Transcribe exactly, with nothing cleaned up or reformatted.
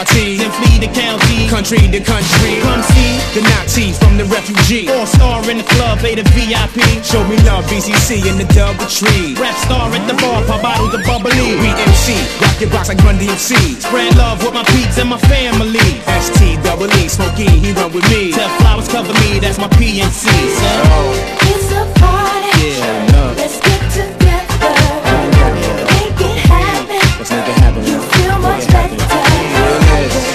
T, then flee the county, country to country. Come see the Nazi from the refugee. All star in the club, play the V I P. Show me love, B C C in the double tree. Rap star at the bar, pop bottles of bubbly. We M C, rock your box like Run D M C. Spread love with my peeps and my family. S T double E, Smokey, he run with me. Tell Flowers cover me, that's my P N C. So it's a party.